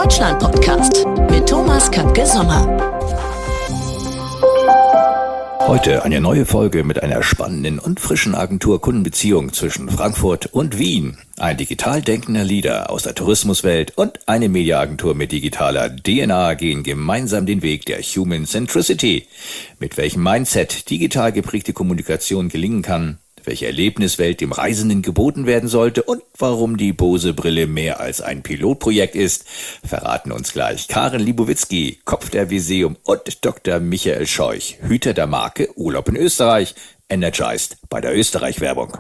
Deutschland-Podcast mit Thomas Köpke-Sommer. Heute eine neue Folge mit einer spannenden und frischen Agentur-Kundenbeziehung zwischen Frankfurt und Wien. Ein digital denkender Leader aus der Tourismuswelt und eine Mediaagentur mit digitaler DNA gehen gemeinsam den Weg der Human Centricity. Mit welchem Mindset digital geprägte Kommunikation gelingen kann, welche Erlebniswelt dem Reisenden geboten werden sollte und warum die Bose-Brille mehr als ein Pilotprojekt ist, verraten uns gleich Karin Libowitzki, Kopf der Viseum, und Dr. Michael Scheuch, Hüter der Marke Urlaub in Österreich, energized bei der Österreich-Werbung.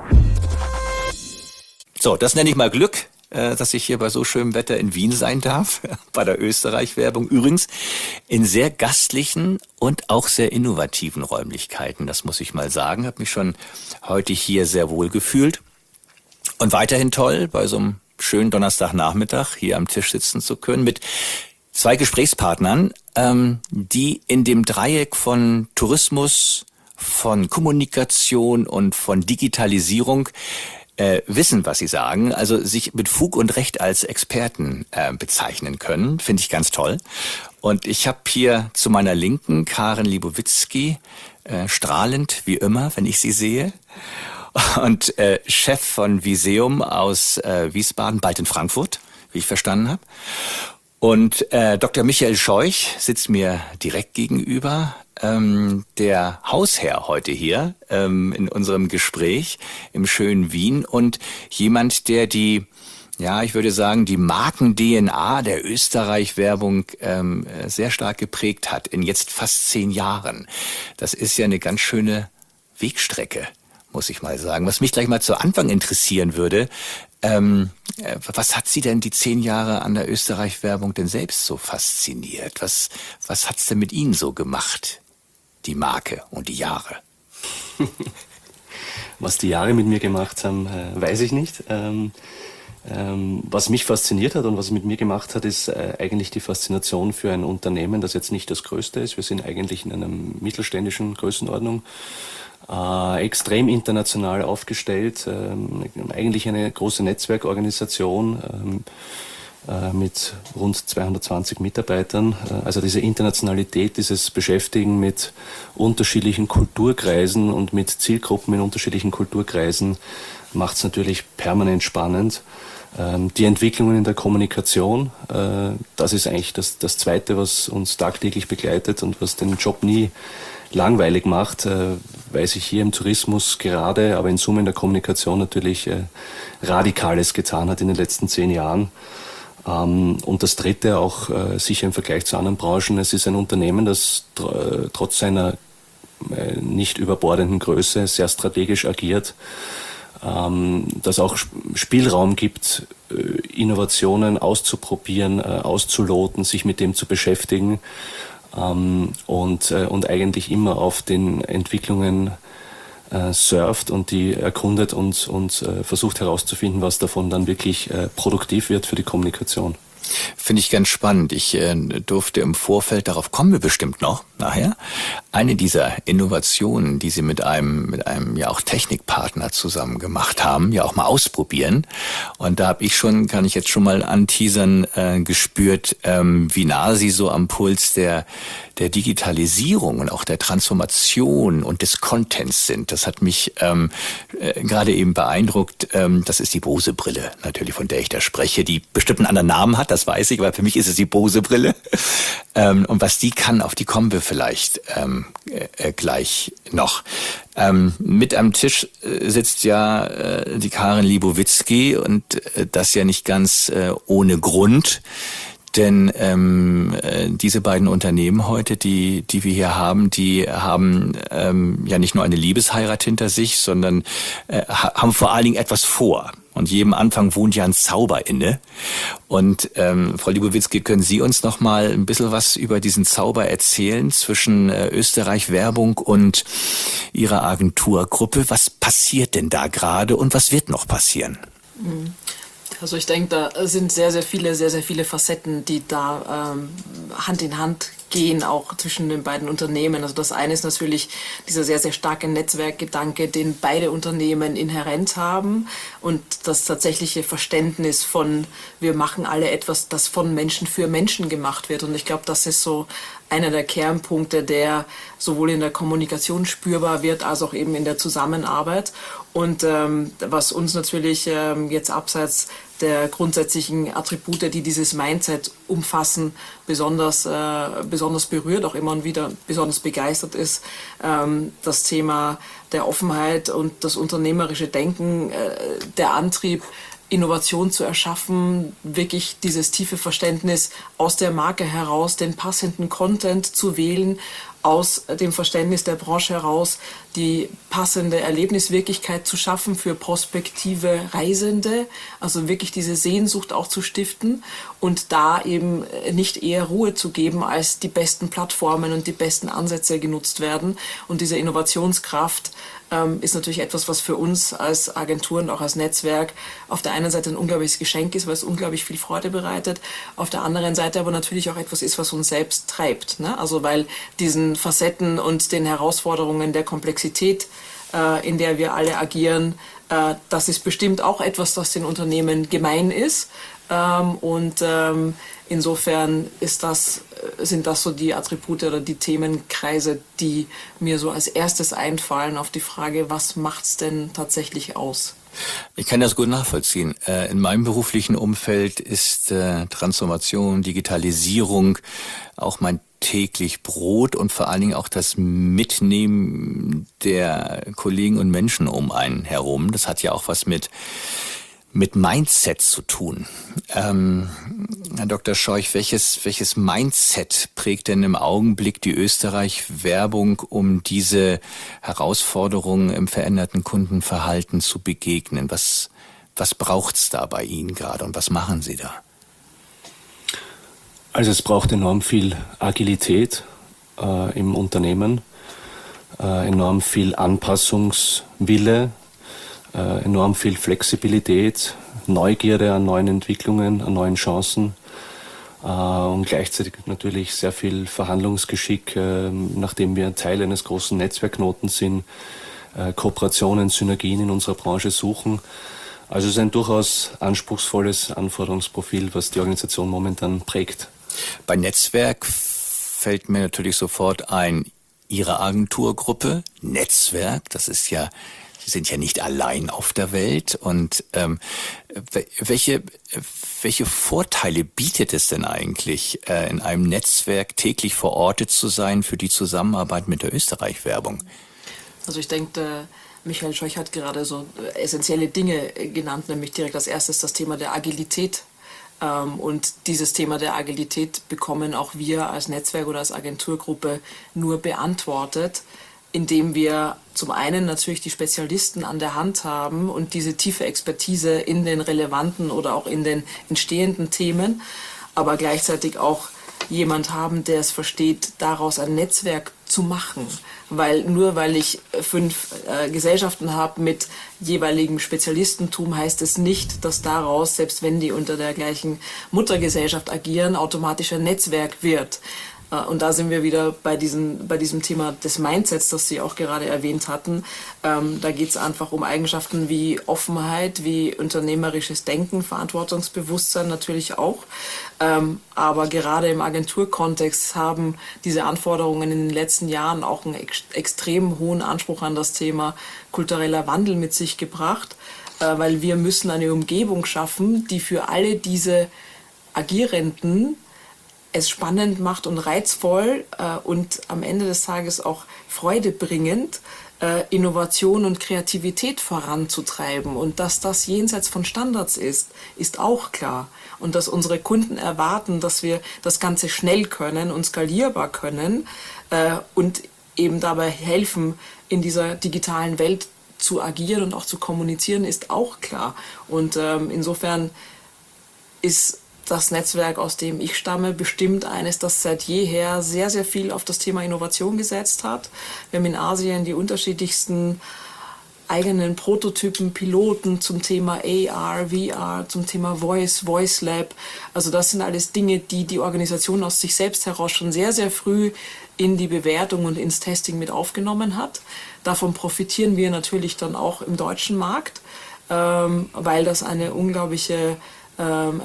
So, das nenne ich mal Glück, dass ich hier bei so schönem Wetter in Wien sein darf, bei der Österreich-Werbung. Übrigens in sehr gastlichen und auch sehr innovativen Räumlichkeiten, das muss ich mal sagen. Habe mich schon heute hier sehr wohl gefühlt. Und weiterhin toll, bei so einem schönen Donnerstagnachmittag hier am Tisch sitzen zu können mit zwei Gesprächspartnern, die in dem Dreieck von Tourismus, von Kommunikation und von Digitalisierung wissen, was sie sagen, also sich mit Fug und Recht als Experten bezeichnen können. Finde ich ganz toll. Und ich habe hier zu meiner Linken Karin Libowitzki, strahlend wie immer, wenn ich sie sehe, und Chef von Viseum aus Wiesbaden, bald in Frankfurt, wie ich verstanden habe. Und Dr. Michael Scheuch sitzt mir direkt gegenüber, der Hausherr heute hier in unserem Gespräch im schönen Wien und jemand, der die Marken-DNA der Österreich-Werbung sehr stark geprägt hat in jetzt fast 10 Jahren. Das ist ja eine ganz schöne Wegstrecke, muss ich mal sagen. Was mich gleich mal zu Anfang interessieren würde, was hat Sie denn die 10 Jahre an der Österreich-Werbung denn selbst so fasziniert? Was hat's denn mit Ihnen so gemacht, die Marke und die Jahre? Was die Jahre mit mir gemacht haben, weiß ich nicht. Was mich fasziniert hat und was es mit mir gemacht hat, ist eigentlich die Faszination für ein Unternehmen, das jetzt nicht das größte ist. Wir sind eigentlich in einer mittelständischen Größenordnung. Extrem international aufgestellt, eigentlich eine große Netzwerkorganisation mit rund 220 Mitarbeitern. Also diese Internationalität, dieses Beschäftigen mit unterschiedlichen Kulturkreisen und mit Zielgruppen in unterschiedlichen Kulturkreisen macht es natürlich permanent spannend. Die Entwicklungen in der Kommunikation, das ist eigentlich das Zweite, was uns tagtäglich begleitet und was den Job nie langweilig macht, weil sich hier im Tourismus gerade, aber in Summe in der Kommunikation natürlich Radikales getan hat in den letzten 10 Jahren. Und das Dritte auch sicher im Vergleich zu anderen Branchen, es ist ein Unternehmen, das trotz seiner nicht überbordenden Größe sehr strategisch agiert, das auch Spielraum gibt, Innovationen auszuprobieren, auszuloten, sich mit dem zu beschäftigen. Und eigentlich immer auf den Entwicklungen surft und die erkundet und versucht herauszufinden, was davon dann wirklich produktiv wird für die Kommunikation. Finde ich ganz spannend. Ich durfte im Vorfeld, darauf kommen wir bestimmt noch nachher, eine dieser Innovationen, die Sie mit einem ja auch Technikpartner zusammen gemacht haben, ja auch mal ausprobieren. Und da habe ich schon, kann ich jetzt schon mal anteasern, gespürt, wie nah Sie so am Puls der Digitalisierung und auch der Transformation und des Contents sind. Das hat mich gerade eben beeindruckt. Das ist die Bose-Brille, natürlich, von der ich da spreche, die bestimmt einen anderen Namen hat, das weiß ich, aber für mich ist es die Bose-Brille. Und was die kann, auf die kommen wir vielleicht gleich noch. Mit am Tisch sitzt ja die Karin Libowitzki und das ja nicht ganz ohne Grund. Denn diese beiden Unternehmen heute, die wir hier haben, die haben ja nicht nur eine Liebesheirat hinter sich, sondern haben vor allen Dingen etwas vor. Und jedem Anfang wohnt ja ein Zauber inne. Und Frau Libowitzki, können Sie uns noch mal ein bisschen was über diesen Zauber erzählen zwischen Österreich Werbung und Ihrer Agenturgruppe? Was passiert denn da gerade und was wird noch passieren? Also ich denke, da sind sehr, sehr viele Facetten, die da Hand in Hand gehen, auch zwischen den beiden Unternehmen. Also das eine ist natürlich dieser sehr, sehr starke Netzwerkgedanke, den beide Unternehmen inhärent haben und das tatsächliche Verständnis von, wir machen alle etwas, das von Menschen für Menschen gemacht wird. Und ich glaube, das ist so einer der Kernpunkte, der sowohl in der Kommunikation spürbar wird, als auch eben in der Zusammenarbeit. Und was uns natürlich jetzt abseits der grundsätzlichen Attribute, die dieses Mindset umfassen, besonders berührt, auch immer und wieder besonders begeistert ist, das Thema der Offenheit und das unternehmerische Denken, der Antrieb, Innovation zu erschaffen, wirklich dieses tiefe Verständnis aus der Marke heraus, den passenden Content zu wählen, aus dem Verständnis der Branche heraus die passende Erlebniswirklichkeit zu schaffen für prospektive Reisende, also wirklich diese Sehnsucht auch zu stiften und da eben nicht eher Ruhe zu geben, als die besten Plattformen und die besten Ansätze genutzt werden. Und diese Innovationskraft ist natürlich etwas, was für uns als Agentur und auch als Netzwerk auf der einen Seite ein unglaubliches Geschenk ist, weil es unglaublich viel Freude bereitet, auf der anderen Seite aber natürlich auch etwas ist, was uns selbst treibt, ne? Also weil diesen Facetten und den Herausforderungen der Komplexität, in der wir alle agieren, das ist bestimmt auch etwas, das den Unternehmen gemein ist. Insofern sind das so die Attribute oder die Themenkreise, die mir so als erstes einfallen auf die Frage, was macht's denn tatsächlich aus? Ich kann das gut nachvollziehen. In meinem beruflichen Umfeld ist Transformation, Digitalisierung auch mein täglich Brot und vor allen Dingen auch das Mitnehmen der Kollegen und Menschen um einen herum. Das hat ja auch was mit Mindset zu tun. Herr Dr. Scheuch, welches Mindset prägt denn im Augenblick die Österreich-Werbung, um diese Herausforderungen im veränderten Kundenverhalten zu begegnen? Was braucht's da bei Ihnen gerade und was machen Sie da? Also es braucht enorm viel Agilität im Unternehmen, enorm viel Anpassungswille, enorm viel Flexibilität, Neugierde an neuen Entwicklungen, an neuen Chancen und gleichzeitig natürlich sehr viel Verhandlungsgeschick, nachdem wir Teil eines großen Netzwerkknotens sind, Kooperationen, Synergien in unserer Branche suchen. Also es ist ein durchaus anspruchsvolles Anforderungsprofil, was die Organisation momentan prägt. Bei Netzwerk fällt mir natürlich sofort ein, Ihre Agenturgruppe, Netzwerk, das ist ja, Sie sind ja nicht allein auf der Welt. Und welche Vorteile bietet es denn eigentlich, in einem Netzwerk täglich verortet zu sein für die Zusammenarbeit mit der Österreich-Werbung? Also ich denke, Michael Scheuch hat gerade so essentielle Dinge genannt, nämlich direkt als erstes das Thema der Agilität. Und dieses Thema der Agilität bekommen auch wir als Netzwerk oder als Agenturgruppe nur beantwortet, indem wir zum einen natürlich die Spezialisten an der Hand haben und diese tiefe Expertise in den relevanten oder auch in den entstehenden Themen, aber gleichzeitig auch jemand haben, der es versteht, daraus ein Netzwerk zu machen. Weil ich 5 Gesellschaften habe mit jeweiligem Spezialistentum, heißt es nicht, dass daraus, selbst wenn die unter der gleichen Muttergesellschaft agieren, automatisch ein Netzwerk wird. Und da sind wir wieder bei diesem Thema des Mindsets, das Sie auch gerade erwähnt hatten. Da geht es einfach um Eigenschaften wie Offenheit, wie unternehmerisches Denken, Verantwortungsbewusstsein natürlich auch. Aber gerade im Agenturkontext haben diese Anforderungen in den letzten Jahren auch einen extrem hohen Anspruch an das Thema kultureller Wandel mit sich gebracht, weil wir müssen eine Umgebung schaffen, die für alle diese Agierenden es spannend macht und reizvoll und am Ende des Tages auch freudebringend, Innovation und Kreativität voranzutreiben. Und dass das jenseits von Standards ist auch klar. Und dass unsere Kunden erwarten, dass wir das Ganze schnell können und skalierbar können und eben dabei helfen, in dieser digitalen Welt zu agieren und auch zu kommunizieren, ist auch klar. Und insofern ist das Netzwerk, aus dem ich stamme, bestimmt eines, das seit jeher sehr, sehr viel auf das Thema Innovation gesetzt hat. Wir haben in Asien die unterschiedlichsten eigenen Prototypen, Piloten zum Thema AR, VR, zum Thema Voice Lab. Also das sind alles Dinge, die die Organisation aus sich selbst heraus schon sehr, sehr früh in die Bewertung und ins Testing mit aufgenommen hat. Davon profitieren wir natürlich dann auch im deutschen Markt, weil das eine unglaubliche am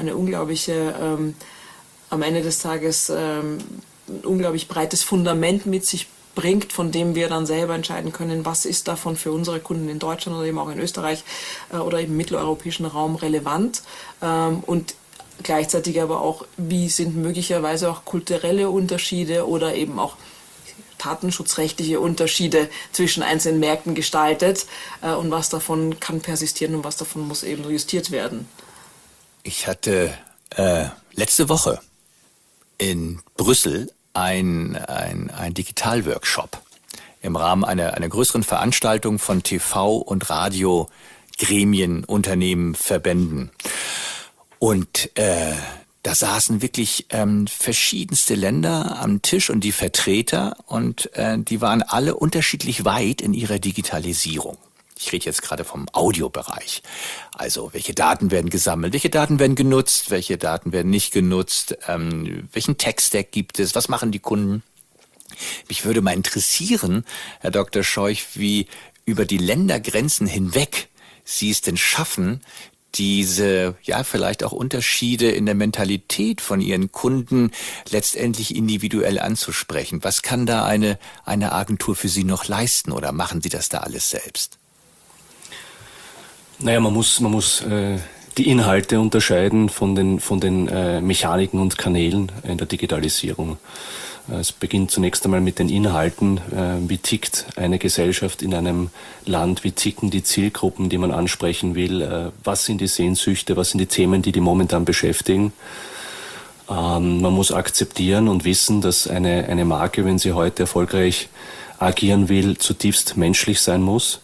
Ende des Tages ein unglaublich breites Fundament mit sich bringt, von dem wir dann selber entscheiden können, was ist davon für unsere Kunden in Deutschland oder eben auch in Österreich oder im mitteleuropäischen Raum relevant, und gleichzeitig aber auch, wie sind möglicherweise auch kulturelle Unterschiede oder eben auch datenschutzrechtliche Unterschiede zwischen einzelnen Märkten gestaltet, und was davon kann persistieren und was davon muss eben justiert werden. Ich hatte letzte Woche in Brüssel ein Digitalworkshop im Rahmen einer größeren Veranstaltung von TV- und Radiogremien, Unternehmen, Verbänden. Und da saßen wirklich verschiedenste Länder am Tisch und die Vertreter, und die waren alle unterschiedlich weit in ihrer Digitalisierung. Ich rede jetzt gerade vom Audiobereich. Also welche Daten werden gesammelt, welche Daten werden genutzt, welche Daten werden nicht genutzt, welchen Tech-Stack gibt es, was machen die Kunden? Mich würde mal interessieren, Herr Dr. Scheuch, wie über die Ländergrenzen hinweg Sie es denn schaffen, diese, ja, vielleicht auch Unterschiede in der Mentalität von Ihren Kunden letztendlich individuell anzusprechen. Was kann da eine Agentur für Sie noch leisten, oder machen Sie das da alles selbst? Naja, man muss die Inhalte unterscheiden von den Mechaniken und Kanälen in der Digitalisierung. Es beginnt zunächst einmal mit den Inhalten. Wie tickt eine Gesellschaft in einem Land? Wie ticken die Zielgruppen, die man ansprechen will? Was sind die Sehnsüchte? Was sind die Themen, die momentan beschäftigen? Man muss akzeptieren und wissen, dass eine Marke, wenn sie heute erfolgreich agieren will, zutiefst menschlich sein muss.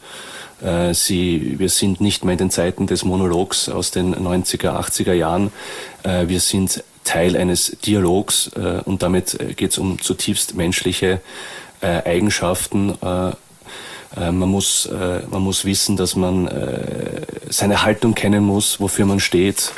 Wir sind nicht mehr in den Zeiten des Monologs aus den 90er, 80er Jahren. Wir sind Teil eines Dialogs, und damit geht es um zutiefst menschliche Eigenschaften. Man muss wissen, dass man seine Haltung kennen muss, wofür man steht,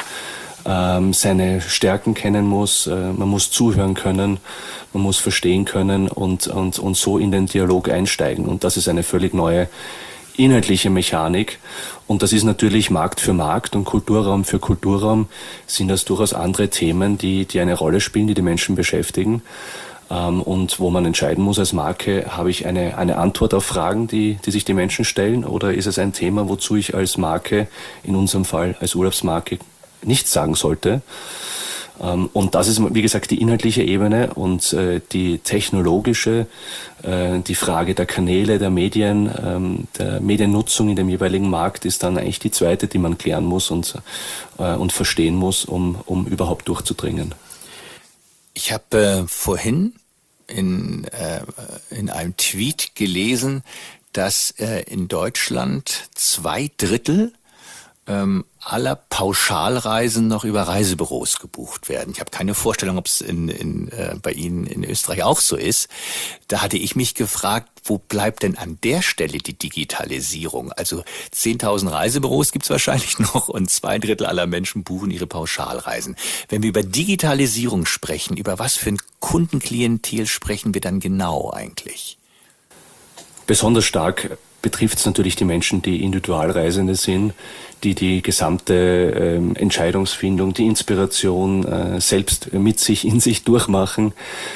seine Stärken kennen muss, man muss zuhören können, man muss verstehen können und so in den Dialog einsteigen. Und das ist eine völlig neue inhaltliche Mechanik, und das ist natürlich Markt für Markt und Kulturraum für Kulturraum sind das durchaus andere Themen, die eine Rolle spielen, die die Menschen beschäftigen, und wo man entscheiden muss als Marke, habe ich eine Antwort auf Fragen, die sich die Menschen stellen, oder ist es ein Thema, wozu ich als Marke, in unserem Fall als Urlaubsmarke, nichts sagen sollte. Und das ist, wie gesagt, die inhaltliche Ebene, und die technologische, die Frage der Kanäle, der Medien, der Mediennutzung in dem jeweiligen Markt ist dann eigentlich die zweite, die man klären muss und verstehen muss, um überhaupt durchzudringen. Ich habe vorhin in einem Tweet gelesen, dass in Deutschland 2/3 aller Pauschalreisen noch über Reisebüros gebucht werden. Ich habe keine Vorstellung, ob es bei Ihnen in Österreich auch so ist. Da hatte ich mich gefragt, wo bleibt denn an der Stelle die Digitalisierung? Also 10.000 Reisebüros gibt es wahrscheinlich noch, und 2/3 aller Menschen buchen ihre Pauschalreisen. Wenn wir über Digitalisierung sprechen, über was für ein Kundenklientel sprechen wir dann genau eigentlich? Besonders stark betrifft es natürlich die Menschen, die Individualreisende sind, die gesamte Entscheidungsfindung, die Inspiration selbst in sich durchmachen.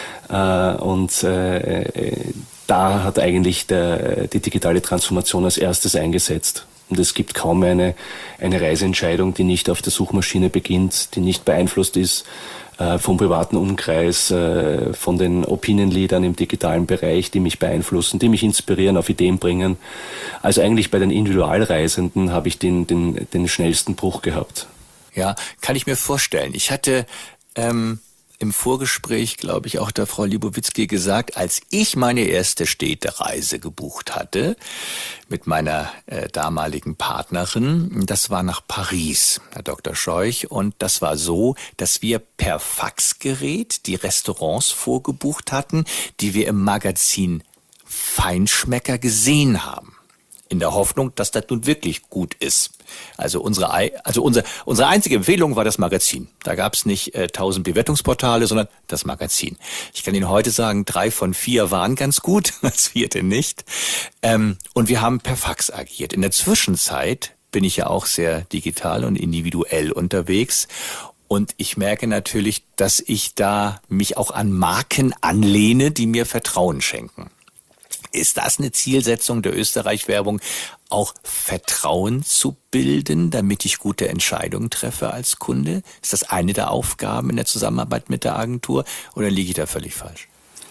Und da hat eigentlich die digitale Transformation als erstes eingesetzt. Und es gibt kaum eine Reiseentscheidung, die nicht auf der Suchmaschine beginnt, die nicht beeinflusst ist vom privaten Umkreis, von den Opinion-Leadern im digitalen Bereich, die mich beeinflussen, die mich inspirieren, auf Ideen bringen. Also eigentlich bei den Individualreisenden habe ich den schnellsten Bruch gehabt. Ja, kann ich mir vorstellen. Ich hatte im Vorgespräch, glaube ich, auch der Frau Libowitzki gesagt, als ich meine erste Städtereise gebucht hatte mit meiner damaligen Partnerin, das war nach Paris, Herr Dr. Scheuch, und das war so, dass wir per Faxgerät die Restaurants vorgebucht hatten, die wir im Magazin Feinschmecker gesehen haben. in der Hoffnung, dass das nun wirklich gut ist. Also unsere einzige Empfehlung war das Magazin. Da gab es nicht 1000 Bewertungsportale, sondern das Magazin. Ich kann Ihnen heute sagen, 3 von 4 waren ganz gut, das 4. nicht. Und wir haben per Fax agiert. In der Zwischenzeit bin ich ja auch sehr digital und individuell unterwegs. Und ich merke natürlich, dass ich da mich auch an Marken anlehne, die mir Vertrauen schenken. Ist das eine Zielsetzung der Österreich-Werbung, auch Vertrauen zu bilden, damit ich gute Entscheidungen treffe als Kunde? Ist das eine der Aufgaben in der Zusammenarbeit mit der Agentur oder liege ich da völlig falsch?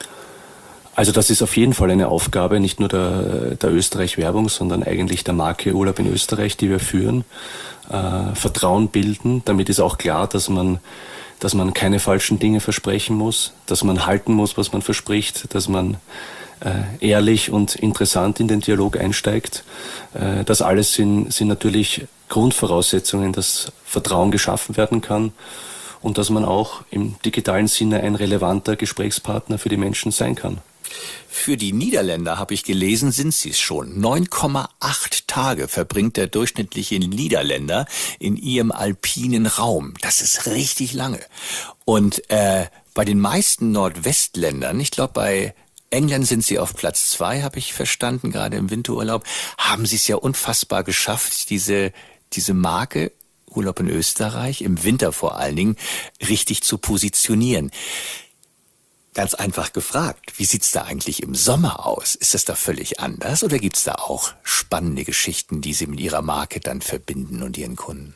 Also das ist auf jeden Fall eine Aufgabe, nicht nur der Österreich-Werbung, sondern eigentlich der Marke Urlaub in Österreich, die wir führen. Vertrauen bilden, damit ist auch klar, dass man keine falschen Dinge versprechen muss, dass man halten muss, was man verspricht, dass man ehrlich und interessant in den Dialog einsteigt. Das alles sind natürlich Grundvoraussetzungen, dass Vertrauen geschaffen werden kann und dass man auch im digitalen Sinne ein relevanter Gesprächspartner für die Menschen sein kann. Für die Niederländer, habe ich gelesen, sind sie es schon. 9,8 Tage verbringt der durchschnittliche Niederländer in ihrem alpinen Raum. Das ist richtig lange. Und bei den meisten Nordwestländern, ich glaube bei England sind sie auf Platz 2, habe ich verstanden, gerade im Winterurlaub, haben sie es ja unfassbar geschafft, diese Marke Urlaub in Österreich, im Winter vor allen Dingen, richtig zu positionieren. Ganz einfach gefragt, wie sieht's da eigentlich im Sommer aus? Ist das da völlig anders oder gibt's da auch spannende Geschichten, die Sie mit Ihrer Marke dann verbinden und Ihren Kunden?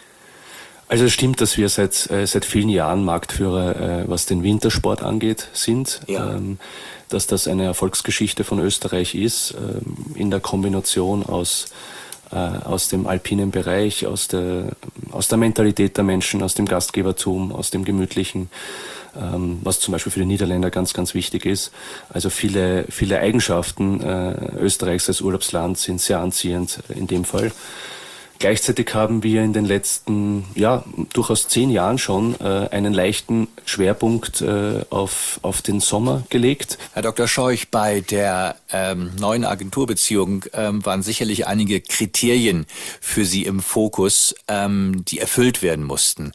Also es stimmt, dass wir seit vielen Jahren Marktführer, was den Wintersport angeht, sind. Ja. Dass das eine Erfolgsgeschichte von Österreich ist, in der Kombination aus dem alpinen Bereich, aus der Mentalität der Menschen, aus dem Gastgebertum, aus dem Gemütlichen, was zum Beispiel für die Niederländer ganz, ganz wichtig ist. Also viele Eigenschaften Österreichs als Urlaubsland sind sehr anziehend in dem Fall. Gleichzeitig haben wir in den letzten, durchaus 10 Jahren schon einen leichten Schwerpunkt auf den Sommer gelegt. Herr Dr. Scheuch, bei der neuen Agenturbeziehung waren sicherlich einige Kriterien für Sie im Fokus, die erfüllt werden mussten.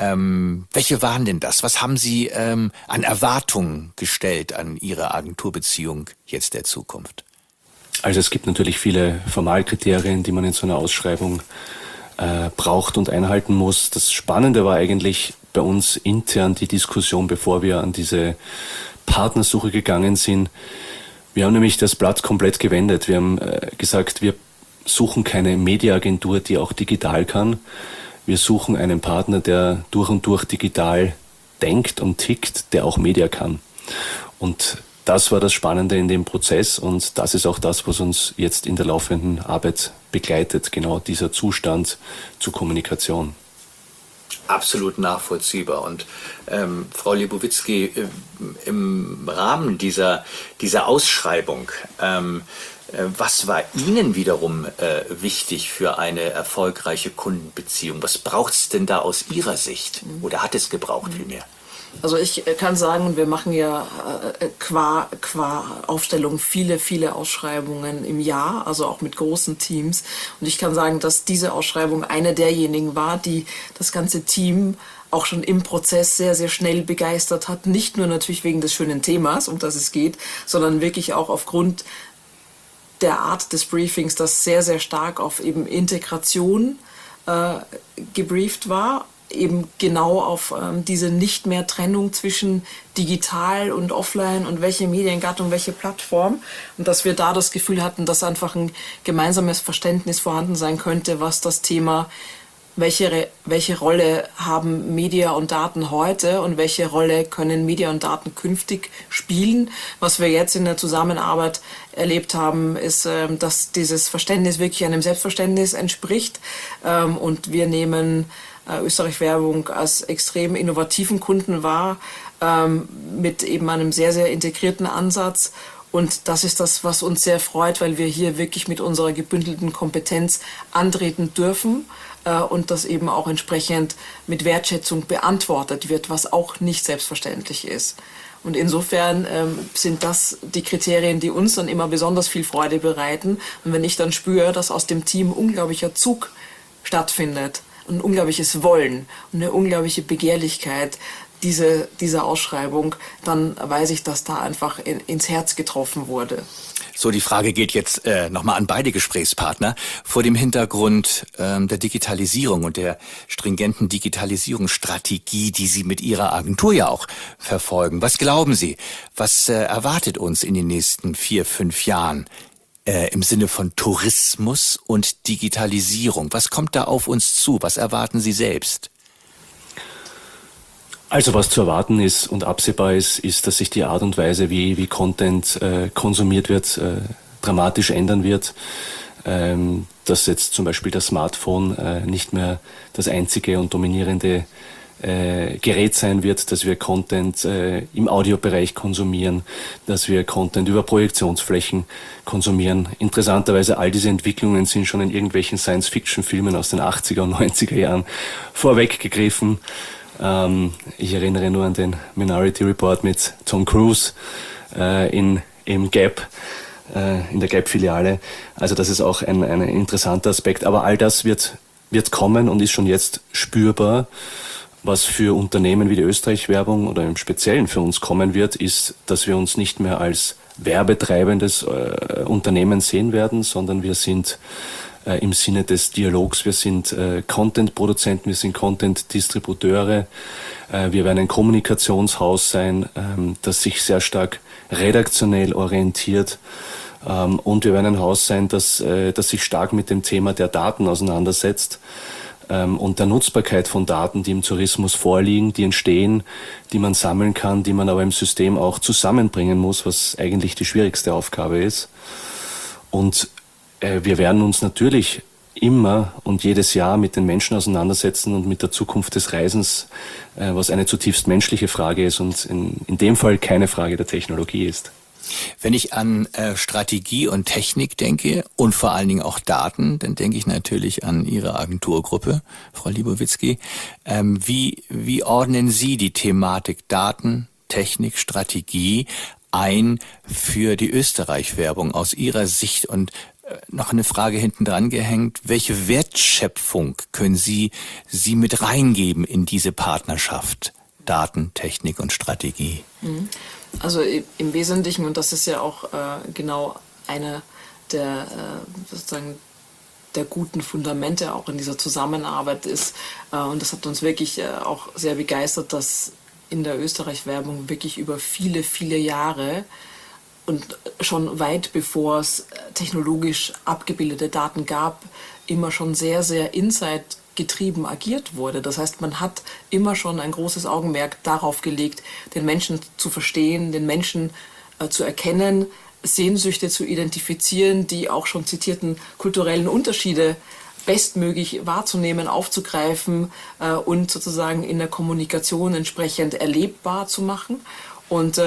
Welche waren denn das? Was haben Sie an Erwartungen gestellt an Ihre Agenturbeziehung jetzt der Zukunft? Also es gibt natürlich viele Formalkriterien, die man in so einer Ausschreibung braucht und einhalten muss. Das Spannende war eigentlich bei uns intern die Diskussion, bevor wir an diese Partnersuche gegangen sind. Wir haben nämlich das Blatt komplett gewendet. Wir haben gesagt, wir suchen keine Mediaagentur, die auch digital kann. Wir suchen einen Partner, der durch und durch digital denkt und tickt, der auch Media kann. Und das war das Spannende in dem Prozess und das ist auch das, was uns jetzt in der laufenden Arbeit begleitet, genau dieser Zustand zur Kommunikation. Absolut nachvollziehbar. Und Frau Libowitzki, im Rahmen dieser Ausschreibung, was war Ihnen wiederum wichtig für eine erfolgreiche Kundenbeziehung? Was braucht es denn da aus Ihrer Sicht? Oder hat es gebraucht vielmehr? Also ich kann sagen, wir machen ja qua Aufstellung viele Ausschreibungen im Jahr, also auch mit großen Teams. Und ich kann sagen, dass diese Ausschreibung eine derjenigen war, die das ganze Team auch schon im Prozess sehr, sehr schnell begeistert hat. Nicht nur natürlich wegen des schönen Themas, um das es geht, sondern wirklich auch aufgrund der Art des Briefings, das sehr, sehr stark auf eben Integration gebrieft war. Eben genau auf diese nicht mehr Trennung zwischen digital und offline und welche Mediengattung, welche Plattform. Und dass wir da das Gefühl hatten, dass einfach ein gemeinsames Verständnis vorhanden sein könnte, was das Thema, welche Rolle haben Media und Daten heute und welche Rolle können Media und Daten künftig spielen. Was wir jetzt in der Zusammenarbeit erlebt haben, ist, dass dieses Verständnis wirklich einem Selbstverständnis entspricht. Und wir nehmen Österreich-Werbung als extrem innovativen Kunden wahr, mit eben einem sehr, sehr integrierten Ansatz. Und das ist das, was uns sehr freut, weil wir hier wirklich mit unserer gebündelten Kompetenz antreten dürfen und das eben auch entsprechend mit Wertschätzung beantwortet wird, was auch nicht selbstverständlich ist. Und insofern sind das die Kriterien, die uns dann immer besonders viel Freude bereiten. Und wenn ich dann spüre, dass aus dem Team unglaublicher Zug stattfindet, ein unglaubliches Wollen und eine unglaubliche Begehrlichkeit dieser Ausschreibung, dann weiß ich, dass da einfach ins Herz getroffen wurde. So, die Frage geht jetzt nochmal an beide Gesprächspartner. Vor dem Hintergrund der Digitalisierung und der stringenten Digitalisierungsstrategie, die Sie mit Ihrer Agentur ja auch verfolgen. Was glauben Sie, was erwartet uns in den nächsten 4-5 Jahren im Sinne von Tourismus und Digitalisierung? Was kommt da auf uns zu? Was erwarten Sie selbst? Also was zu erwarten ist und absehbar ist, dass sich die Art und Weise, wie Content konsumiert wird, dramatisch ändern wird. Dass jetzt zum Beispiel das Smartphone nicht mehr das einzige und dominierende Gerät sein wird, dass wir Content im Audiobereich konsumieren, dass wir Content über Projektionsflächen konsumieren. Interessanterweise, all diese Entwicklungen sind schon in irgendwelchen Science-Fiction-Filmen aus den 80er und 90er Jahren vorweggegriffen. Ich erinnere nur an den Minority Report mit Tom Cruise in der Gap-Filiale. Also das ist auch ein interessanter Aspekt. Aber all das wird kommen und ist schon jetzt spürbar. Was für Unternehmen wie die Österreich-Werbung oder im Speziellen für uns kommen wird, ist, dass wir uns nicht mehr als werbetreibendes Unternehmen sehen werden, sondern wir sind im Sinne des Dialogs. Wir sind Content-Produzenten, wir sind Content-Distributeure. Wir werden ein Kommunikationshaus sein, das sich sehr stark redaktionell orientiert. Und wir werden ein Haus sein, das sich stark mit dem Thema der Daten auseinandersetzt und der Nutzbarkeit von Daten, die im Tourismus vorliegen, die entstehen, die man sammeln kann, die man aber im System auch zusammenbringen muss, was eigentlich die schwierigste Aufgabe ist. Und wir werden uns natürlich immer und jedes Jahr mit den Menschen auseinandersetzen und mit der Zukunft des Reisens, was eine zutiefst menschliche Frage ist und in dem Fall keine Frage der Technologie ist. Wenn ich an Strategie und Technik denke und vor allen Dingen auch Daten, dann denke ich natürlich an Ihre Agenturgruppe, Frau Libowitzki. Wie ordnen Sie die Thematik Daten, Technik, Strategie ein für die Österreich-Werbung aus Ihrer Sicht? Und noch eine Frage hinten dran gehängt. Welche Wertschöpfung können Sie mit reingeben in diese Partnerschaft? Daten, Technik und Strategie. Also im Wesentlichen, und das ist ja auch genau einer der sozusagen der guten Fundamente auch in dieser Zusammenarbeit ist, und das hat uns wirklich auch sehr begeistert, dass in der Österreich-Werbung wirklich über viele, viele Jahre und schon weit bevor es technologisch abgebildete Daten gab, immer schon sehr, sehr insight-getrieben agiert wurde. Das heißt, man hat immer schon ein großes Augenmerk darauf gelegt, den Menschen zu verstehen, den Menschen zu erkennen, Sehnsüchte zu identifizieren, die auch schon zitierten kulturellen Unterschiede bestmöglich wahrzunehmen, aufzugreifen und sozusagen in der Kommunikation entsprechend erlebbar zu machen. Und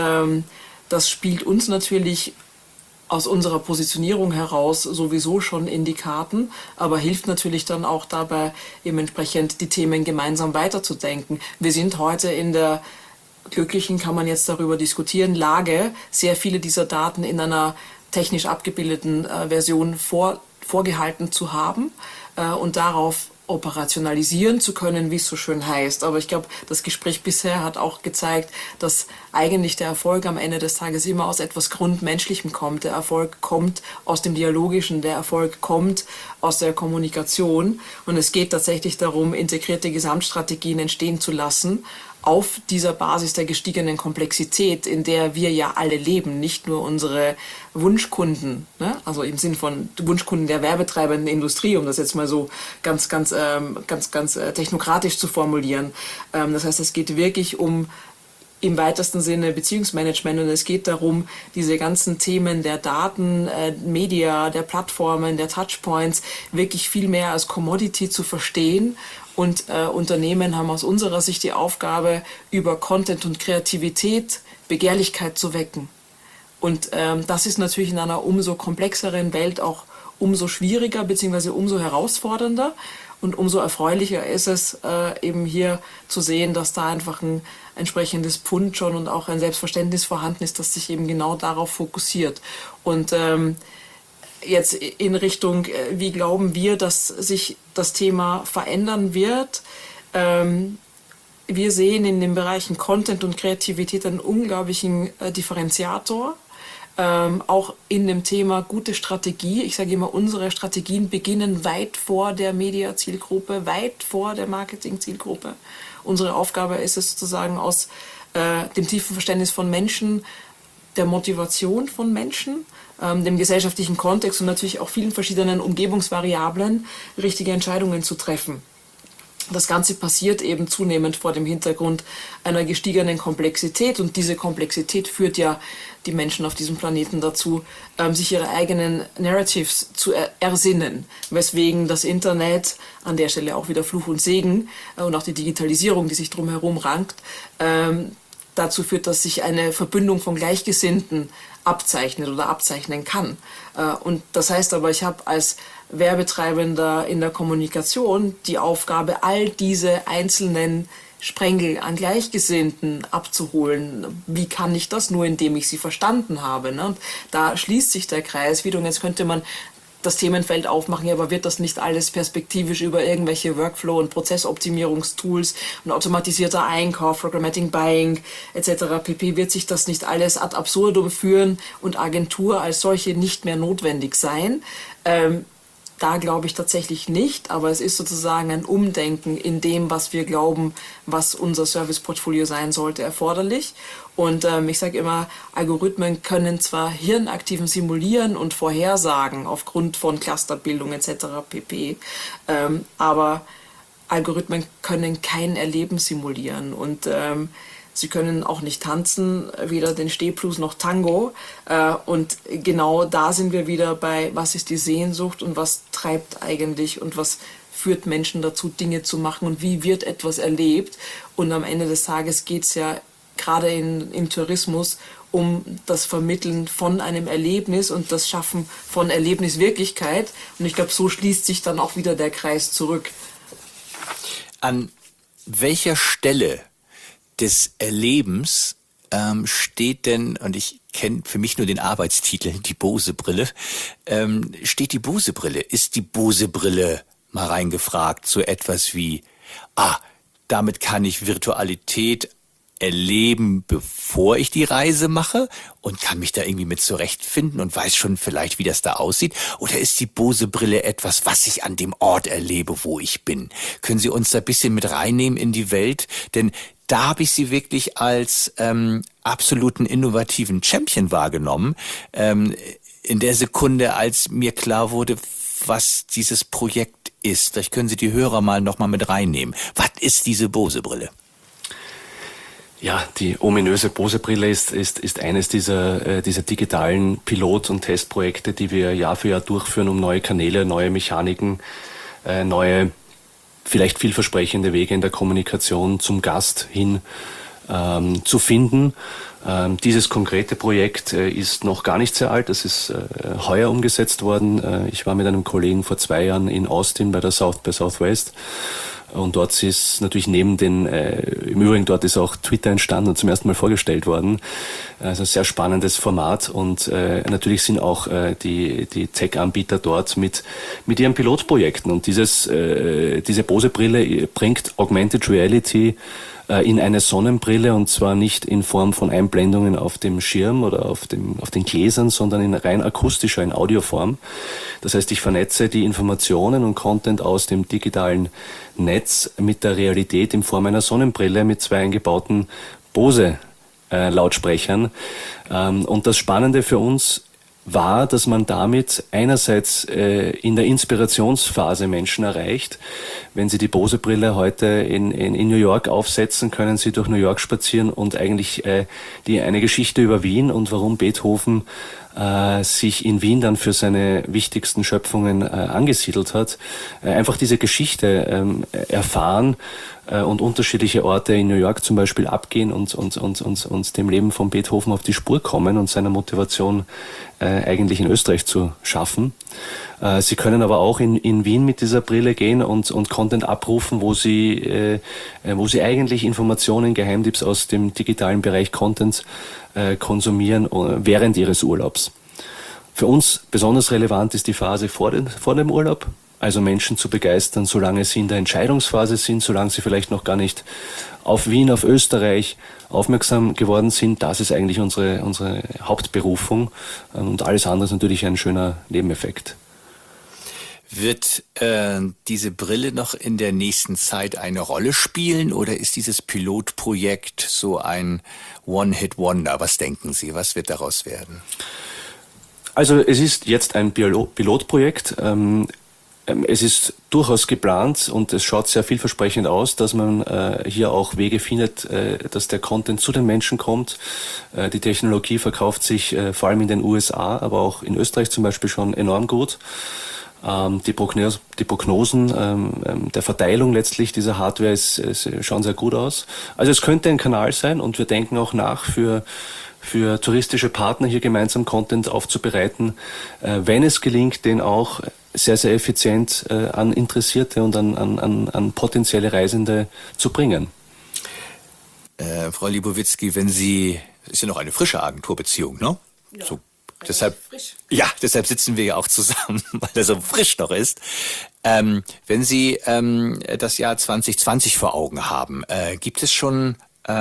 das spielt uns natürlich aus unserer Positionierung heraus sowieso schon in die Karten, aber hilft natürlich dann auch dabei, eben entsprechend die Themen gemeinsam weiterzudenken. Wir sind heute in der glücklichen, kann man jetzt darüber diskutieren, Lage, sehr viele dieser Daten in einer technisch abgebildeten Version vorgehalten zu haben und darauf operationalisieren zu können, wie es so schön heißt. Aber ich glaube, das Gespräch bisher hat auch gezeigt, dass eigentlich der Erfolg am Ende des Tages immer aus etwas Grundmenschlichem kommt. Der Erfolg kommt aus dem Dialogischen, der Erfolg kommt aus der Kommunikation. Und es geht tatsächlich darum, integrierte Gesamtstrategien entstehen zu lassen, auf dieser Basis der gestiegenen Komplexität, in der wir ja alle leben, nicht nur unsere Wunschkunden, ne? Also im Sinn von Wunschkunden der werbetreibenden Industrie, um das jetzt mal so ganz technokratisch zu formulieren. Das heißt, es geht wirklich um im weitesten Sinne Beziehungsmanagement und es geht darum, diese ganzen Themen der Daten, Media, der Plattformen, der Touchpoints wirklich viel mehr als Commodity zu verstehen. Und Unternehmen haben aus unserer Sicht die Aufgabe, über Content und Kreativität Begehrlichkeit zu wecken. Und das ist natürlich in einer umso komplexeren Welt auch umso schwieriger bzw. umso herausfordernder. Und umso erfreulicher ist es, eben hier zu sehen, dass da einfach ein entsprechendes Pfund schon und auch ein Selbstverständnis vorhanden ist, das sich eben genau darauf fokussiert. Und jetzt in Richtung, wie glauben wir, dass sich das Thema verändern wird? Wir sehen in den Bereichen Content und Kreativität einen unglaublichen Differenziator. Auch in dem Thema gute Strategie. Ich sage immer, unsere Strategien beginnen weit vor der Media-Zielgruppe, weit vor der Marketing-Zielgruppe. Unsere Aufgabe ist es sozusagen aus dem tiefen Verständnis von Menschen, der Motivation von Menschen, dem gesellschaftlichen Kontext und natürlich auch vielen verschiedenen Umgebungsvariablen richtige Entscheidungen zu treffen. Das Ganze passiert eben zunehmend vor dem Hintergrund einer gestiegenen Komplexität und diese Komplexität führt ja die Menschen auf diesem Planeten dazu, sich ihre eigenen Narratives zu ersinnen, weswegen das Internet, an der Stelle auch wieder Fluch und Segen und auch die Digitalisierung, die sich drumherum rankt, dazu führt, dass sich eine Verbündung von Gleichgesinnten abzeichnet oder abzeichnen kann. Und das heißt aber, ich habe als Werbetreibender in der Kommunikation die Aufgabe, all diese einzelnen Sprengel an Gleichgesinnten abzuholen. Wie kann ich das? Nur indem ich sie verstanden habe. Ne? Und da schließt sich der Kreis wieder und jetzt könnte man das Themenfeld aufmachen, aber wird das nicht alles perspektivisch über irgendwelche Workflow- und Prozessoptimierungstools und automatisierter Einkauf, Programmatic Buying etc. pp. Wird sich das nicht alles ad absurdum führen und Agentur als solche nicht mehr notwendig sein? Da glaube ich tatsächlich nicht, aber es ist sozusagen ein Umdenken in dem, was wir glauben, was unser Serviceportfolio sein sollte, erforderlich. Und ich sage immer, Algorithmen können zwar Hirnaktiven simulieren und vorhersagen aufgrund von Clusterbildung etc. pp., aber Algorithmen können kein Erleben simulieren und sie können auch nicht tanzen, weder den Stehblues noch Tango. Und genau da sind wir wieder bei, was ist die Sehnsucht und was treibt eigentlich und was führt Menschen dazu, Dinge zu machen und wie wird etwas erlebt. Und am Ende des Tages geht es ja gerade im Tourismus um das Vermitteln von einem Erlebnis und das Schaffen von Erlebniswirklichkeit. Und ich glaube, so schließt sich dann auch wieder der Kreis zurück. An welcher Stelle des Erlebens steht denn, und ich kenne für mich nur den Arbeitstitel, die Bose-Brille, steht die Bose-Brille? Ist die Bose-Brille, mal reingefragt, so etwas wie, damit kann ich Virtualität erleben, bevor ich die Reise mache und kann mich da irgendwie mit zurechtfinden und weiß schon vielleicht, wie das da aussieht? Oder ist die Bose-Brille etwas, was ich an dem Ort erlebe, wo ich bin? Können Sie uns da ein bisschen mit reinnehmen in die Welt? Denn da habe ich Sie wirklich als absoluten innovativen Champion wahrgenommen. In der Sekunde, als mir klar wurde, was dieses Projekt ist. Vielleicht können Sie die Hörer mal nochmal mit reinnehmen. Was ist diese Bose-Brille? Ja, die ominöse Bose-Brille ist eines dieser digitalen Pilot- und Testprojekte, die wir Jahr für Jahr durchführen, um neue Kanäle, neue Mechaniken, neue, vielleicht vielversprechende Wege in der Kommunikation zum Gast hin zu finden. Dieses konkrete Projekt ist noch gar nicht sehr alt. Das ist heuer umgesetzt worden. Ich war mit einem Kollegen vor 2 Jahren in Austin bei Southwest. Und dort ist natürlich neben den, im Übrigen dort ist auch Twitter entstanden und zum ersten Mal vorgestellt worden. Also sehr spannendes Format und natürlich sind auch die Tech-Anbieter dort mit ihren Pilotprojekten. Und diese Bose-Brille bringt Augmented Reality in eine Sonnenbrille und zwar nicht in Form von Einblendungen auf dem Schirm oder auf den Gläsern, sondern in rein akustischer, in Audioform. Das heißt, ich vernetze die Informationen und Content aus dem digitalen Netz mit der Realität in Form einer Sonnenbrille mit 2 eingebauten Bose-Lautsprechern. Und das Spannende für uns war, dass man damit einerseits in der Inspirationsphase Menschen erreicht. Wenn Sie die Bose-Brille heute in New York aufsetzen, können Sie durch New York spazieren und eigentlich eine Geschichte über Wien und warum Beethoven sich in Wien dann für seine wichtigsten Schöpfungen angesiedelt hat, einfach diese Geschichte erfahren und unterschiedliche Orte in New York zum Beispiel abgehen und dem Leben von Beethoven auf die Spur kommen und seiner Motivation eigentlich in Österreich zu schaffen. Sie können aber auch in Wien mit dieser Brille gehen und Content abrufen, wo sie eigentlich Informationen, Geheimtipps aus dem digitalen Bereich Content konsumieren während ihres Urlaubs. Für uns besonders relevant ist die Phase vor dem Urlaub, also Menschen zu begeistern, solange sie in der Entscheidungsphase sind, solange sie vielleicht noch gar nicht auf Wien, auf Österreich aufmerksam geworden sind. Das ist eigentlich unsere Hauptberufung und alles andere ist natürlich ein schöner Nebeneffekt. Wird diese Brille noch in der nächsten Zeit eine Rolle spielen oder ist dieses Pilotprojekt so ein One-Hit-Wonder? Was denken Sie? Was wird daraus werden? Also es ist jetzt ein Pilotprojekt. Es ist durchaus geplant und es schaut sehr vielversprechend aus, dass man hier auch Wege findet, dass der Content zu den Menschen kommt. Die Technologie verkauft sich vor allem in den USA, aber auch in Österreich zum Beispiel schon enorm gut. Die Prognosen der Verteilung letztlich dieser Hardware schauen sehr gut aus. Also es könnte ein Kanal sein und wir denken auch nach für touristische Partner hier gemeinsam Content aufzubereiten, wenn es gelingt, den auch sehr, sehr effizient an Interessierte und an potenzielle Reisende zu bringen. Frau Libowitzki, wenn Sie, ist ja noch eine frische Agenturbeziehung, ne? Ja. So, deshalb, frisch. ja, deshalb sitzen wir ja auch zusammen, weil er so frisch noch ist. Wenn Sie das Jahr 2020 vor Augen haben, gibt es schon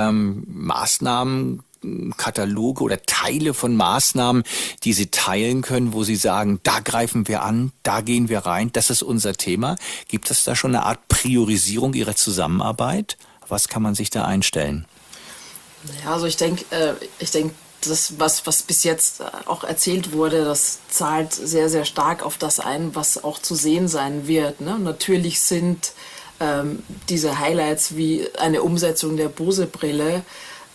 Maßnahmen, Kataloge oder Teile von Maßnahmen, die Sie teilen können, wo Sie sagen, da greifen wir an, da gehen wir rein, das ist unser Thema. Gibt es da schon eine Art Priorisierung Ihrer Zusammenarbeit? Was kann man sich da einstellen? Ja, also ich denke, das, was bis jetzt auch erzählt wurde, das zahlt sehr, sehr stark auf das ein, was auch zu sehen sein wird. Ne? Natürlich sind diese Highlights wie eine Umsetzung der Bose-Brille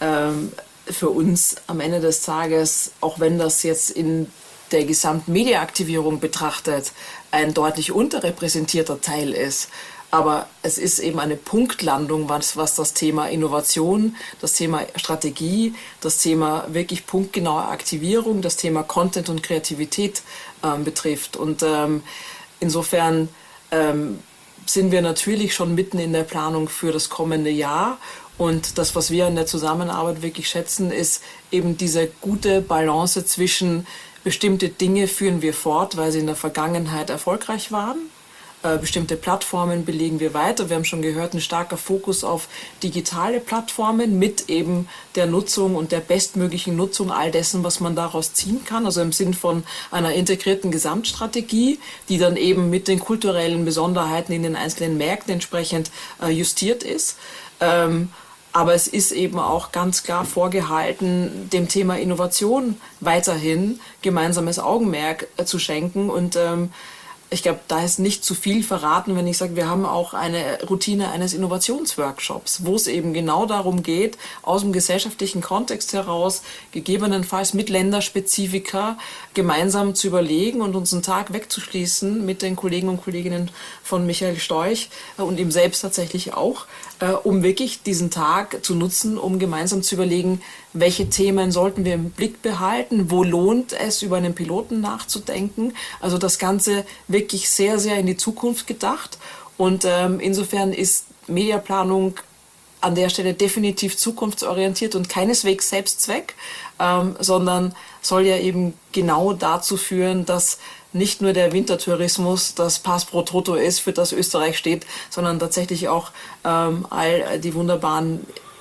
für uns am Ende des Tages, auch wenn das jetzt in der gesamten Mediaaktivierung betrachtet, ein deutlich unterrepräsentierter Teil ist. Aber es ist eben eine Punktlandung, was das Thema Innovation, das Thema Strategie, das Thema wirklich punktgenaue Aktivierung, das Thema Content und Kreativität betrifft. Und insofern sind wir natürlich schon mitten in der Planung für das kommende Jahr. Und das, was wir in der Zusammenarbeit wirklich schätzen, ist eben diese gute Balance zwischen bestimmte Dinge führen wir fort, weil sie in der Vergangenheit erfolgreich waren. Bestimmte Plattformen belegen wir weiter. Wir haben schon gehört, ein starker Fokus auf digitale Plattformen mit eben der Nutzung und der bestmöglichen Nutzung all dessen, was man daraus ziehen kann. Also im Sinn von einer integrierten Gesamtstrategie, die dann eben mit den kulturellen Besonderheiten in den einzelnen Märkten entsprechend justiert ist. Aber es ist eben auch ganz klar vorgehalten, dem Thema Innovation weiterhin gemeinsames Augenmerk zu schenken. Und ich glaube, da ist nicht zu viel verraten, wenn ich sage, wir haben auch eine Routine eines Innovationsworkshops, wo es eben genau darum geht, aus dem gesellschaftlichen Kontext heraus, gegebenenfalls mit Länderspezifika, gemeinsam zu überlegen und uns einen Tag wegzuschließen mit den Kollegen und Kolleginnen von Michael Storch und ihm selbst tatsächlich auch, um wirklich diesen Tag zu nutzen, um gemeinsam zu überlegen, welche Themen sollten wir im Blick behalten, wo lohnt es, über einen Piloten nachzudenken. Also das Ganze wirklich sehr, sehr in die Zukunft gedacht. Und insofern ist Mediaplanung an der Stelle definitiv zukunftsorientiert und keineswegs Selbstzweck, sondern soll ja eben genau dazu führen, dass nicht nur der Wintertourismus das Pass pro Toto ist, für das Österreich steht, sondern tatsächlich auch all die wunderbaren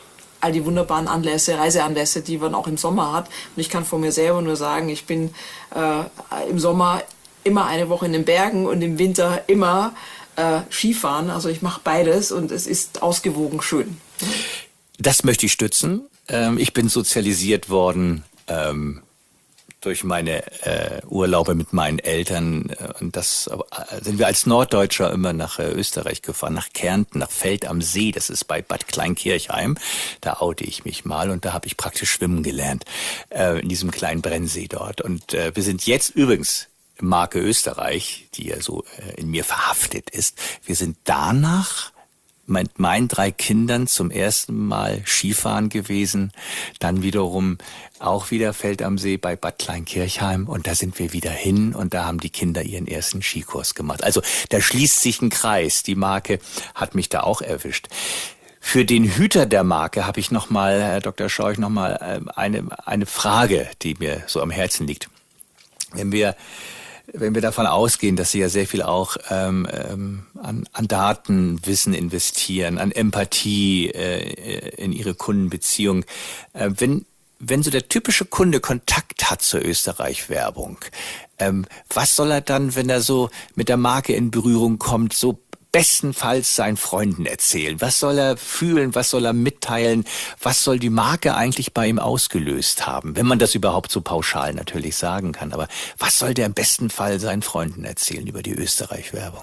Anlässe, Reiseanlässe, die man auch im Sommer hat. Und ich kann von mir selber nur sagen, ich bin im Sommer immer eine Woche in den Bergen und im Winter immer Skifahren. Also ich mache beides und es ist ausgewogen schön. Das möchte ich stützen. Ich bin sozialisiert worden durch meine Urlaube mit meinen Eltern. Und das sind wir als Norddeutscher immer nach Österreich gefahren, nach Kärnten, nach Feld am See. Das ist bei Bad Kleinkirchheim. Da oute ich mich mal und da habe ich praktisch schwimmen gelernt in diesem kleinen Brennsee dort. Und wir sind jetzt übrigens Marke Österreich, die ja so in mir verhaftet ist. Wir sind danach mit meinen 3 Kindern zum ersten Mal Skifahren gewesen, dann wiederum auch wieder Feld am See bei Bad Kleinkirchheim und da sind wir wieder hin und da haben die Kinder ihren ersten Skikurs gemacht. Also da schließt sich ein Kreis. Die Marke hat mich da auch erwischt. Für den Hüter der Marke habe ich nochmal, Herr Dr. Scheuch, nochmal eine Frage, die mir so am Herzen liegt. Wenn wir davon ausgehen, dass Sie ja sehr viel auch an Datenwissen investieren, an Empathie in Ihre Kundenbeziehung, wenn so der typische Kunde Kontakt hat zur Österreich-Werbung, was soll er dann, wenn er so mit der Marke in Berührung kommt, so bestenfalls seinen Freunden erzählen? Was soll er fühlen? Was soll er mitteilen? Was soll die Marke eigentlich bei ihm ausgelöst haben? Wenn man das überhaupt so pauschal natürlich sagen kann. Aber was soll der im besten Fall seinen Freunden erzählen über die Österreich-Werbung?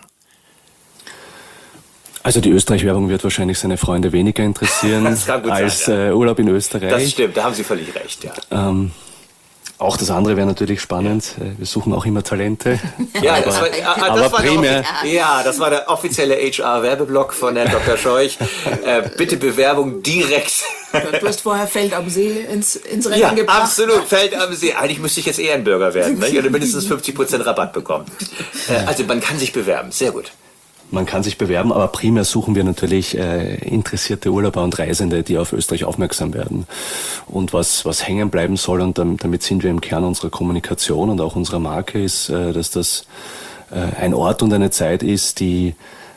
Also die Österreich-Werbung wird wahrscheinlich seine Freunde weniger interessieren als Urlaub in Österreich. Das stimmt, da haben Sie völlig recht, ja. Auch das andere wäre natürlich spannend. Wir suchen auch immer Talente. Ja, das war der offizielle HR-Werbeblock von Herrn Dr. Scheuch. Bitte Bewerbung direkt. Du hast vorher Feld am See ins Rennen gebracht. Ja, absolut, Feld am See. Eigentlich müsste ich jetzt Ehrenbürger werden, ne? Oder mindestens 50% Rabatt bekommen. Also man kann sich bewerben, sehr gut. Man kann sich bewerben, aber primär suchen wir natürlich interessierte Urlauber und Reisende, die auf Österreich aufmerksam werden. Und was hängen bleiben soll, und damit sind wir im Kern unserer Kommunikation und auch unserer Marke, ist, dass das ein Ort und eine Zeit ist, die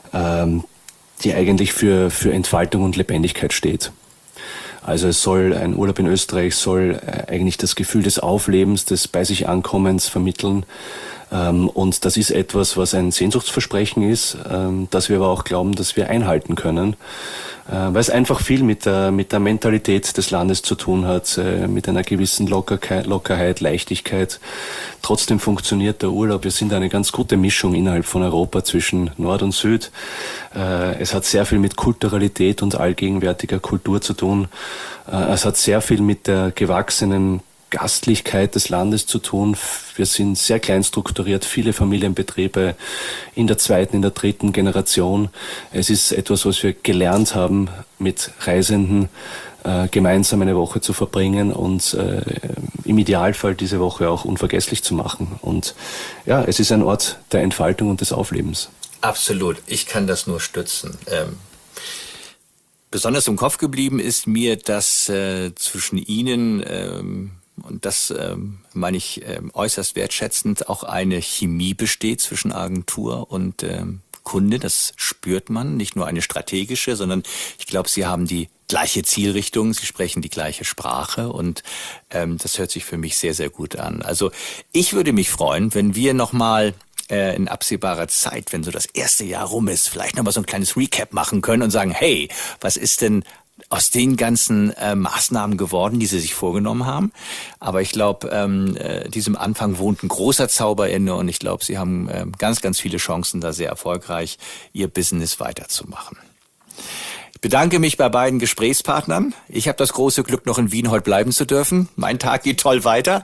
eigentlich für Entfaltung und Lebendigkeit steht. Also ein Urlaub in Österreich soll eigentlich das Gefühl des Auflebens, des Bei sich Ankommens vermitteln. Und das ist etwas, was ein Sehnsuchtsversprechen ist, das wir aber auch glauben, dass wir einhalten können, weil es einfach viel mit der Mentalität des Landes zu tun hat, mit einer gewissen Lockerheit, Leichtigkeit. Trotzdem funktioniert der Urlaub. Wir sind eine ganz gute Mischung innerhalb von Europa zwischen Nord und Süd. Es hat sehr viel mit Kulturalität und allgegenwärtiger Kultur zu tun. Es hat sehr viel mit der gewachsenen Gastlichkeit des Landes zu tun. Wir sind sehr klein strukturiert, viele Familienbetriebe in der 2., in der 3. Generation. Es ist etwas, was wir gelernt haben, mit Reisenden gemeinsam eine Woche zu verbringen und im Idealfall diese Woche auch unvergesslich zu machen. Und ja, es ist ein Ort der Entfaltung und des Auflebens. Absolut, ich kann das nur stützen. Besonders im Kopf geblieben ist mir, dass zwischen Ihnen und das meine ich äußerst wertschätzend, auch eine Chemie besteht zwischen Agentur und Kunde. Das spürt man, nicht nur eine strategische, sondern ich glaube, Sie haben die gleiche Zielrichtung, Sie sprechen die gleiche Sprache und das hört sich für mich sehr, sehr gut an. Also ich würde mich freuen, wenn wir nochmal in absehbarer Zeit, wenn so das erste Jahr rum ist, vielleicht nochmal so ein kleines Recap machen können und sagen, hey, was ist denn aus den ganzen Maßnahmen geworden, die Sie sich vorgenommen haben. Aber ich glaube, diesem Anfang wohnt ein großer Zauber inne und ich glaube, Sie haben ganz, ganz viele Chancen, da sehr erfolgreich Ihr Business weiterzumachen. Ich bedanke mich bei beiden Gesprächspartnern. Ich habe das große Glück, noch in Wien heute bleiben zu dürfen. Mein Tag geht toll weiter.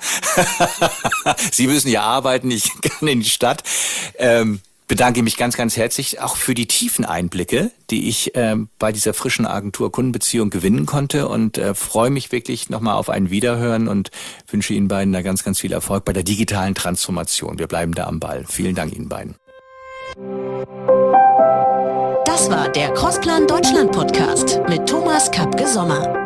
Sie müssen ja arbeiten, ich kann in die Stadt. Bedanke mich ganz, ganz herzlich auch für die tiefen Einblicke, die ich bei dieser frischen Agentur Kundenbeziehung gewinnen konnte und freue mich wirklich nochmal auf ein Wiederhören und wünsche Ihnen beiden da ganz, ganz viel Erfolg bei der digitalen Transformation. Wir bleiben da am Ball. Vielen Dank Ihnen beiden. Das war der Crossplan Deutschland Podcast mit Thomas Kapke-Sommer.